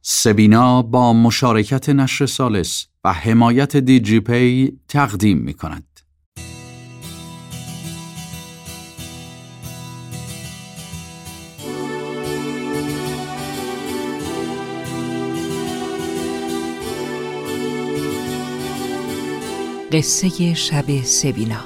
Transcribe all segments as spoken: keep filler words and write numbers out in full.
سبینا با مشارکت نشر ثالث و حمایت دیجی پی تقدیم می کند. قصه شب سبینا.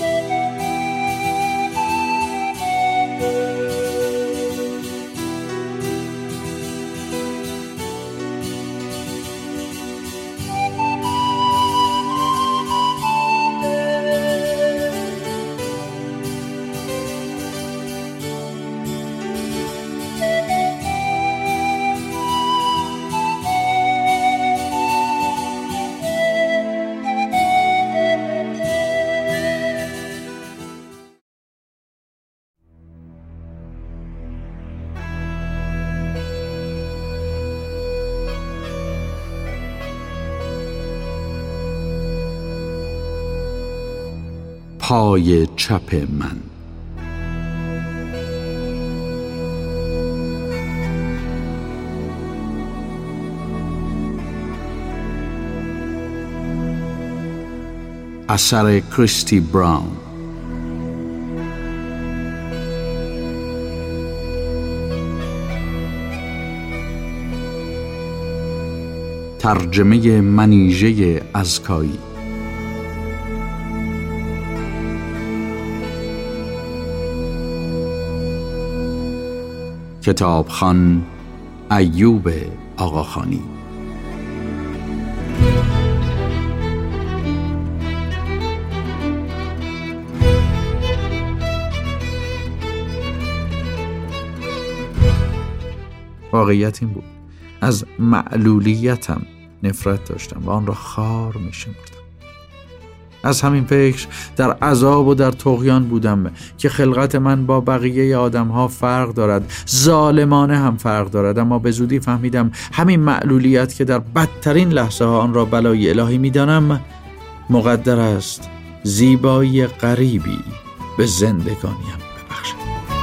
پای چپ من. اثر کریستی براون. ترجمه منیژه ازکایی. کتابخوان ایوب آقاخانی. واقعیت این بود از معلولیتم نفرت داشتم و آن را خار می شمردم. از همین فکر در عذاب و در طغیان بودم که خلقت من با بقیه آدم‌ها فرق دارد، ظالمانه هم فرق دارد، اما به زودی فهمیدم همین معلولیت که در بدترین لحظه ها آن را بلای الهی می‌دانم مقدر است زیبایی غریبی به زندگانیم ببخشد.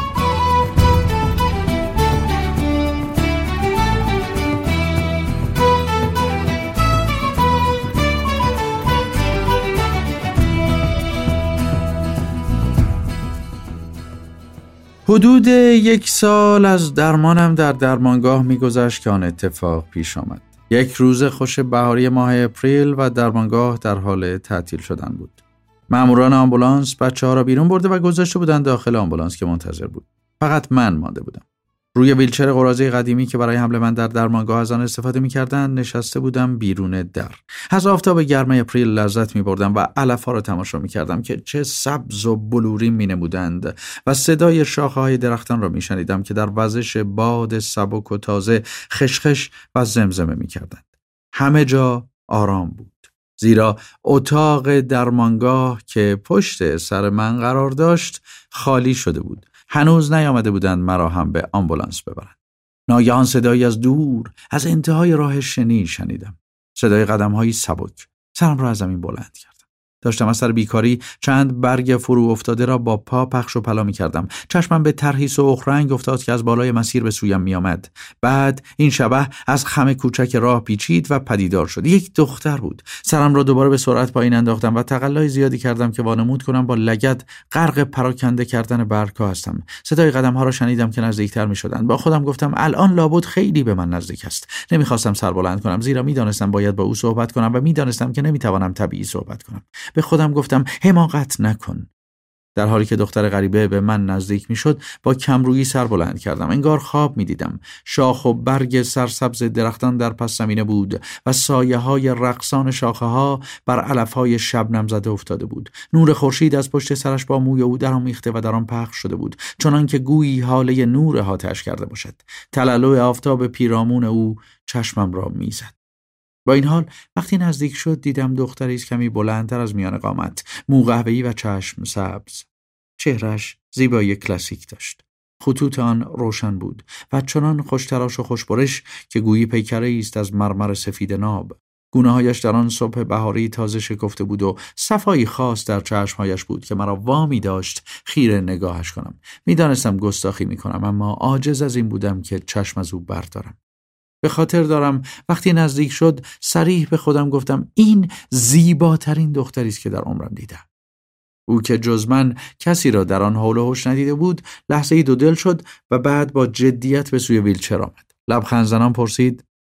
حدود یک سال از درمانم در درمانگاه می‌گذشت که آن اتفاق پیش آمد. یک روز خوش بهاری ماه اپریل و درمانگاه در حال تعطیل شدن بود. ماموران آمبولانس بچه‌ها را بیرون برده و گذاشته بودند داخل آمبولانس که منتظر بود. فقط من مانده بودم. روی ویلچر قراضه قدیمی که برای حمل من در درمانگاه از آن استفاده می‌کردند نشسته بودم بیرون در. از آفتاب گرم اپریل لذت می‌بردم و علف‌ها را تماشا می‌کردم که چه سبز و بلورین می‌نمودند و صدای شاخه‌های درختان را می‌شنیدم که در وزش باد سبک و تازه خشخش و زمزمه می‌کردند. همه جا آرام بود، زیرا اتاق درمانگاه که پشت سر من قرار داشت خالی شده بود. هنوز نیامده بودند مرا هم به آمبولانس ببرند. ناگهان صدایی از دور از انتهای راه شنی شنیدم. صدای قدم‌هایی سبک. سرم را از زمین بلند کردم. داشتم از سر بیکاری چند برگ فرو افتاده را با پا پخش و پلا می کردم. چشمم به طرحی سرخ رنگ افتاد که از بالای مسیر به سویم می آمد. بعد این شبح از خم کوچک راه پیچید و پدیدار شد. یک دختر بود. سرم را دوباره به سرعت پایین انداختم و تقلای زیادی کردم که وانمود کنم با لگد غرق پراکنده کردن برگ‌ها هستم. صدای قدم‌ها را شنیدم که نزدیکتر می شدند. با خودم گفتم الان لابد خیلی به من نزدیک است. نمی‌خواستم سر بلند کنم زیرا می‌دانستم باید با او صحبت کنم و می‌دانستم که نمی‌توانم طبیعی صحبت کنم. به خودم گفتم حماقت نکن. در حالی که دختر غریبه به من نزدیک میشد با کمرویی سر بلند کردم. انگار خواب میدیدم. شاخ و برگ سرسبز درختان در پس زمینه بود و سایه های رقصان شاخه ها بر علف های شبنم زده افتاده بود. نور خورشید از پشت سرش با موی او درآمیخته و در آن پخش شده بود، چنان که گویی حاله نور آتش کرده باشد. تلالو آفتاب پیرامون او چشمم را میزد. با این حال وقتی نزدیک شد دیدم دختری است کمی بلندتر از میان قامت، مو قهوه‌ای و چشم سبز. چهرش زیبایی کلاسیک داشت. خطوط آن روشن بود و چنان خوشتراش و خوشبرش که گویی پیکره‌ای است از مرمر سفید ناب. گونه‌هایش در آن صبح بهاری تازه شکفته بود و صفایی خاص در چشم‌هایش بود که مرا وامی داشت خیره نگاهش کنم. می‌دانستم گستاخی می‌کنم اما عاجز از این بودم که چشم از او بردارم. به خاطر دارم وقتی نزدیک شد صریح به خودم گفتم این زیباترین دختری است که در عمرم دیدم. او که جز من کسی را در آن حول و حوش ندیده بود لحظه ای دو دل شد و بعد با جدیت به سوی ویلچر آمد. لبخند زنان پرسید: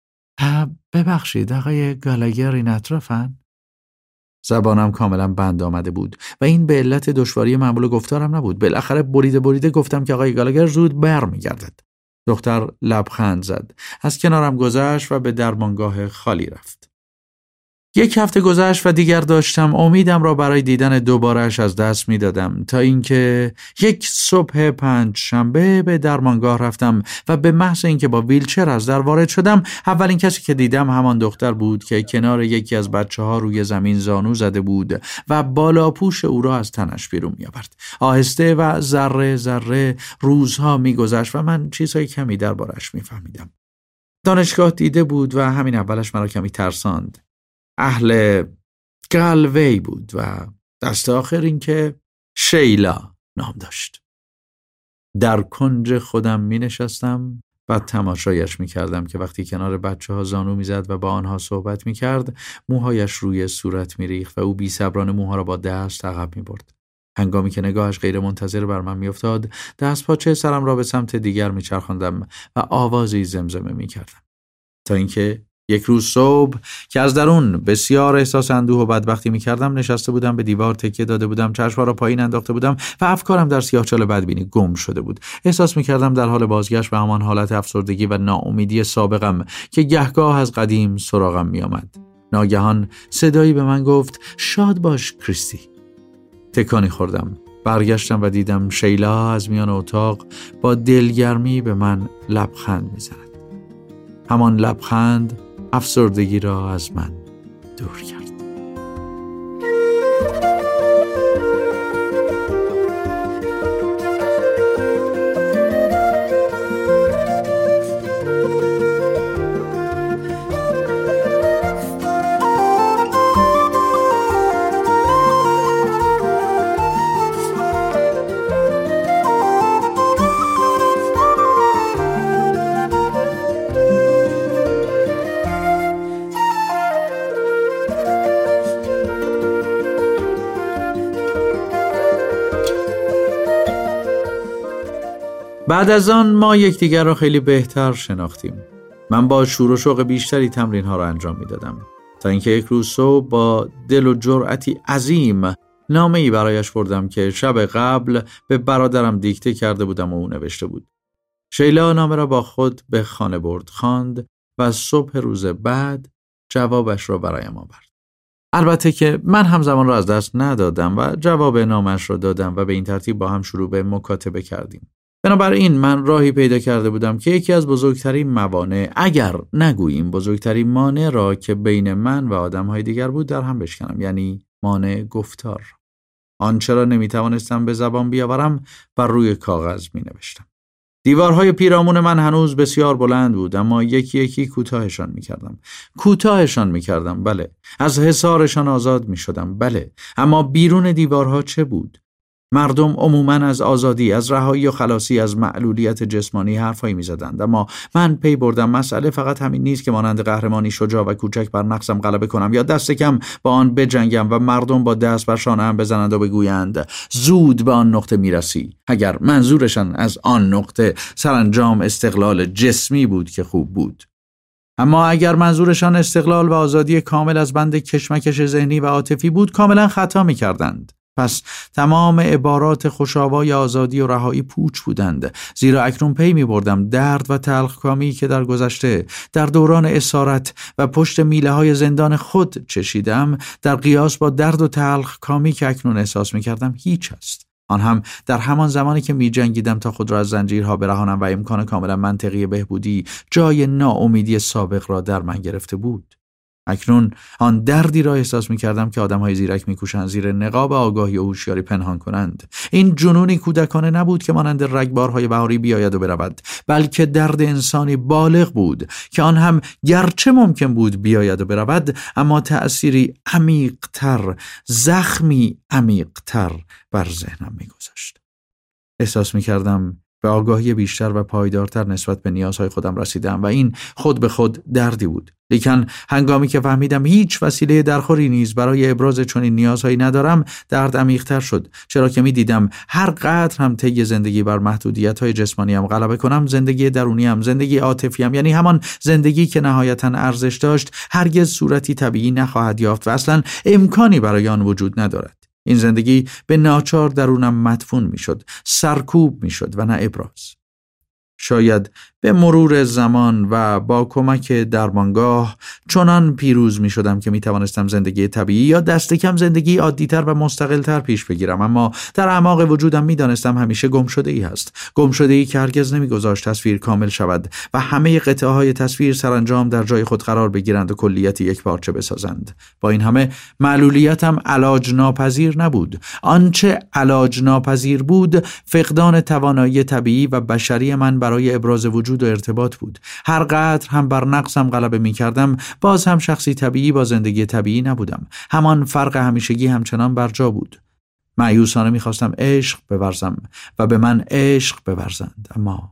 ببخشید آقای گالاگر این اطرافن؟ زبانم کاملا بند آمده بود و این به علت دشواری معمول گفتارم نبود. بالاخره بریده بریده گفتم که آقای گالاگر زود برمیگردد. دختر لبخند زد، از کنارم گذشت و به درمانگاه خالی رفت. یک هفته گذشت و دیگر داشتم امیدم را برای دیدن دوباره‌اش از دست می دادم تا اینکه یک صبح پنج شنبه به درمانگاه رفتم و به محض اینکه با ویلچر از در وارد شدم اولین کسی که دیدم همان دختر بود که کنار یکی از بچه ها روی زمین زانو زده بود و بالاپوش او را از تنش بیرون می آورد. آهسته و ذره ذره روزها می گذشت و من چیزهای کمی دربارش می فهمیدم. دانشگاه دیده بود و همین اولش مرا کمی ترساند. اهل گالوی بود و دست آخر این که شیلا نام داشت. در کنج خودم می نشستم و تماشایش می کردم که وقتی کنار بچه ها زانو می زد و با آنها صحبت می کرد موهایش روی صورت می ریخت و او بی صبرانه موها را با دست عقب می برد. هنگامی که نگاهش غیر منتظر بر من می افتاد دست پاچه سرم را به سمت دیگر می چرخاندم و آوازی زمزمه می کردم تا اینکه یک روز صبح که از درون بسیار احساس اندوه و بدبختی می کردم نشسته بودم، به دیوار تکیه داده بودم، چشم‌ها را پایین انداخته بودم و افکارم در سیاهچال بدبینی گم شده بود. احساس می کردم در حال بازگشت به همان حالت افسردگی و ناامیدی سابقم که گهگاه از قدیم سراغم می آمد. ناگهان صدایی به من گفت: شاد باش کریستی. تکانی خوردم. برگشتم و دیدم شیلا از میان اتاق با دلگرمی به من لبخند می زند. همان لبخند افسردگی را از من دور کرد. بعد از آن ما یکدیگر را خیلی بهتر شناختیم. من با شور و شوق بیشتری تمرین ها را انجام می دادم تا اینکه یک روز صبح با دل و جرأتی عظیم نامه‌ای برایش بردم که شب قبل به برادرم دیکته کرده بودم و او نوشته بود. شیلا نامه را با خود به خانه برد، خواند و صبح روز بعد جوابش را برایم آورد. البته که من هم زمان را از دست ندادم و جواب نامش را دادم و به این ترتیب با هم شروع به مکاتبه کردیم. بنابراین من راهی پیدا کرده بودم که یکی از بزرگترین موانع، اگر نگوییم بزرگترین مانع را که بین من و آدم‌های دیگر بود در هم بشکنم، یعنی مانع گفتار. آنچه را نمی‌توانستم به زبان بیاورم بر روی کاغذ می‌نوشتم. دیوارهای پیرامون من هنوز بسیار بلند بود، اما یکی یکی کوتاهشان می‌کردم. کوتاهشان می‌کردم، بله. از حصارشان آزاد می‌شدم، بله. اما بیرون دیوارها چه بود؟ مردم عموماً از آزادی، از رهایی و خلاصی از معلولیت جسمانی حرفایی می‌زدند، اما من پی بردم مسئله فقط همین نیست که مانند قهرمانی شجاع و کوچک بر نقصم غلبه کنم یا دست کم با آن بجنگم و مردم با دست بر شانه‌ام بزنند و بگویند زود به آن نقطه میرسی. اگر منظورشان از آن نقطه سرانجام استقلال جسمی بود که خوب بود. اما اگر منظورشان استقلال و آزادی کامل از بند کشمکش ذهنی و عاطفی بود، کاملا خطا می‌کردند. پس تمام عبارات خوشاوای آزادی و رهایی پوچ بودند، زیرا اکنون پی می بردم درد و تلخکامی که در گذشته در دوران اسارت و پشت میله های زندان خود چشیدم در قیاس با درد و تلخکامی که اکنون احساس می کردم هیچ است. آن هم در همان زمانی که می جنگیدم تا خود را از زنجیرها برهانم و امکان کاملا منطقی بهبودی جای ناامیدی سابق را در من گرفته بود. اکنون آن دردی را احساس می کردم که آدم‌های زیرک می کوشند زیر نقاب آگاهی و هوشیاری پنهان کنند. این جنونی کودکانه نبود که مانند رگبارهای بهاری بیاید و برود، بلکه درد انسانی بالغ بود که آن هم گرچه ممکن بود بیاید و برود، اما تأثیری عمیق‌تر، زخمی عمیق‌تر بر ذهنم می گذاشت. احساس می کردم به آگاهی بیشتر و پایدارتر نسبت به نیازهای خودم رسیدم و این خود به خود دردی بود. لیکن هنگامی که فهمیدم هیچ وسیله درخوری نیز برای ابراز چنین نیازهایی ندارم، درد عمیق‌تر شد، چرا که می‌دیدم هر قدر هم طی زندگی بر محدودیت‌های جسمانیم غلبه کنم، زندگی درونیم، زندگی عاطفیم، یعنی همان زندگی که نهایتاً ارزش داشت، هرگز صورتی طبیعی نخواهد یافت و اصلاً امکانی برای آن وجود ندارد. این زندگی به ناچار درونم مدفون میشد، سرکوب میشد و نه ابراز. شاید به مرور زمان و با کمک درمانگاه چنان پیروز می شدم که می توانستم زندگی طبیعی یا دست کم زندگی عادی‌تر و مستقل‌تر پیش بگیرم، اما در اعماق وجودم می دانستم همیشه گم شده ای هست، گم شده ای که هرگز نمی گذاشت تصویر کامل شود و همه قطعه های تصویر سرانجام در جای خود قرار بگیرند و کلیت یک پارچه بسازند. با این همه معلولیتم علاج ناپذیر نبود. آنچه علاج ناپذیر بود فقدان توانایی طبیعی و بشری من برای ابراز وجود و ارتباط بود. هر قدر هم بر نقصم غلبه می کردم، باز هم شخصی طبیعی با زندگی طبیعی نبودم. همان فرق همیشگی همچنان بر جا بود. مایوسانه می خواستم عشق بورزم و به من عشق بورزند، اما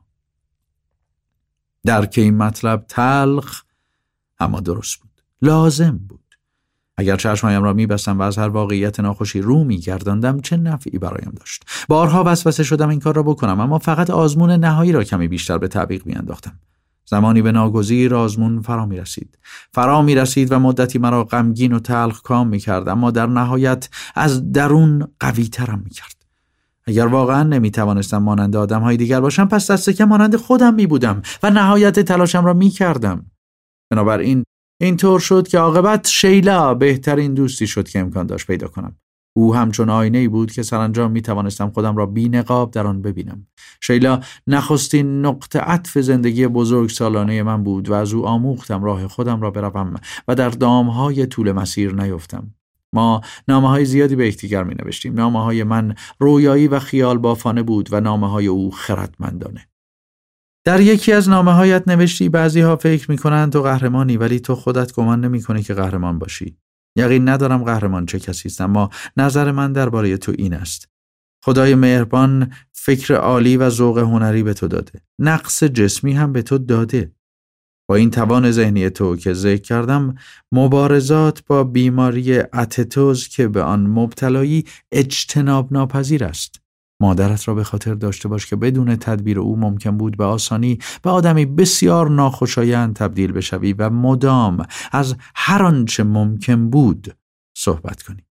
درک این مطلب تلخ اما درست بود، لازم بود. اگر چشمایم را می‌بستم و از هر واقعیت ناخوشی رو می‌گرداندم، چه نفعی برایم داشت؟ بارها وسوسه شدم این کار را بکنم، اما فقط آزمون نهایی را کمی بیشتر به تعویق می‌انداختم. زمانی به ناگزیر آزمون فرا می‌رسید. فرا می‌رسید و مدتی مرا غمگین و تلخ کام می‌کرد، اما در نهایت از درون قوی‌ترم می‌کرد. اگر واقعا نمی‌توانستم مانند آدم‌های دیگر باشم، پس دست کم مانند خودم می‌بودم و نهایت تلاشم را می‌کردم. بنابراین اینطور شد که عاقبت شیلا بهترین دوستی شد که امکان داشت پیدا کنم. او همچون آینه‌ای بود که سرانجام می توانستم خودم را بی نقاب در آن ببینم. شیلا نخستین نقطه عطف زندگی بزرگ سالانه من بود و از او آموختم راه خودم را بروم و در دامهای طول مسیر نیفتم. ما نامه‌های زیادی به یکدیگر می نوشتیم. نامه‌های من رویایی و خیال بافانه بود و نامه‌های او خردمندانه. در یکی از نامه‌هایت نوشتی بعضی‌ها فکر می‌کنند تو قهرمانی، ولی تو خودت گمان نمی‌کنی که قهرمان باشی. یقین ندارم قهرمان چه کسی است، اما نظر من درباره تو این است: خدای مهربان فکر عالی و ذوق هنری به تو داده. نقص جسمی هم به تو داده. با این توان ذهنی تو که ذکر کردم، مبارزات با بیماری اتتوز که به آن مبتلایی اجتناب ناپذیر است. مادرت را به خاطر داشته باش که بدون تدبیر او ممکن بود به آسانی به آدمی بسیار ناخوشایند تبدیل بشوی و مدام از هر آنچه ممکن بود صحبت کنی.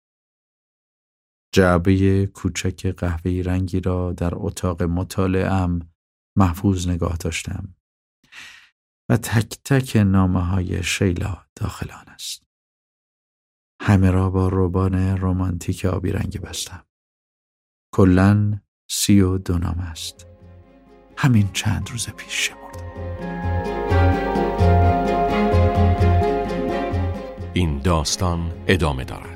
جعبه کوچک قهوه‌ای رنگی را در اتاق مطالعه‌ام محفوظ نگاه داشتم و تک تک نامه‌های شیلا داخل آن است. همه را با روبان رمانتیک آبی رنگی بستم. کلاً سی و دو نامه است. همین چند روز پیش شمردم. این داستان ادامه دارد.